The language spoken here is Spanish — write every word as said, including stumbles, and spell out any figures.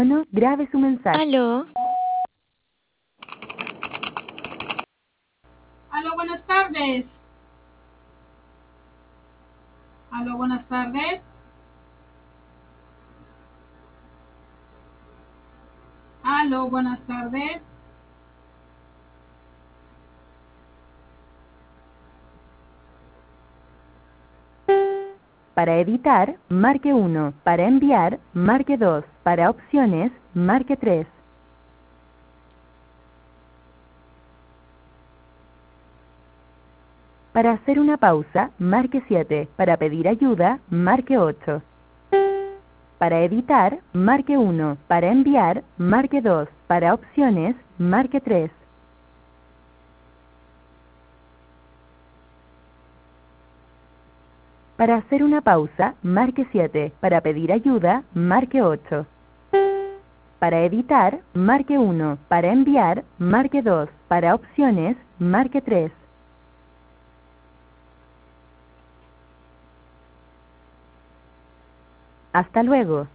No, grabe su mensaje. Aló, Aló, buenas tardes. Aló, buenas tardes. Aló, buenas tardes. Para editar, marque uno. Para enviar, marque dos. Para opciones, marque tres. Para hacer una pausa, marque siete. Para pedir ayuda, marque ocho. Para editar, marque uno. Para enviar, marque dos. Para opciones, marque tres. Para hacer una pausa, marque siete. Para pedir ayuda, marque ocho. Para editar, marque uno. Para enviar, marque dos. Para opciones, marque tres. Hasta luego.